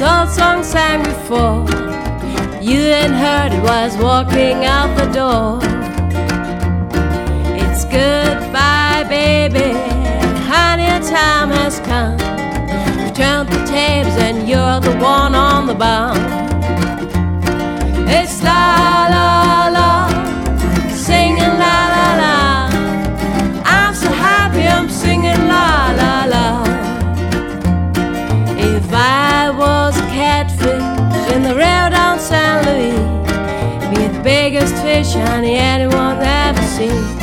this old song sang before. You ain't heard it was walking out the door. It's goodbye, baby, honey, your time has come. We've turned the tables and you're the one on the bound. It's la la la, singing la la la. I'm so happy I'm singing la la la. If I was a catfish in the river down St. Louis, be the biggest fish, honey, anyone's ever seen.